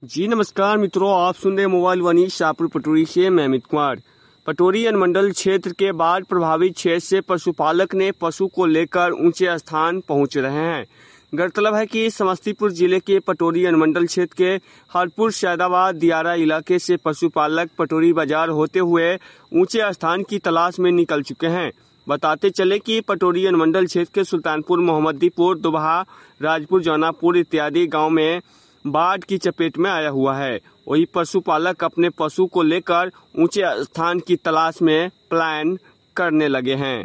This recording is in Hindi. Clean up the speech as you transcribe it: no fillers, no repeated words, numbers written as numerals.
जी नमस्कार मित्रों, आप सुन रहे मोबाइल वानी शाहपुर पटोरी से मैं अमित कुमार। पटोरी अनुमंडल क्षेत्र के बाढ़ प्रभावित क्षेत्र से पशुपालक ने पशु को लेकर ऊंचे स्थान पहुंच रहे हैं। गौरतलब है कि समस्तीपुर जिले के पटोरी अनुमंडल क्षेत्र के हरपुर सैदाबाद दियारा इलाके से पशुपालक पटोरी बाजार होते हुए ऊंचे स्थान की तलाश में निकल चुके हैं। बताते चले कि पटोरी अनुमंडल क्षेत्र के सुल्तानपुर, मोहम्मदीपुर, दुबहा, राजपुर, जौनापुर इत्यादि गाँव में बाढ़ की चपेट में आया हुआ है। वही पशुपालक अपने पशु को लेकर ऊंचे स्थान की तलाश में प्लान करने लगे हैं।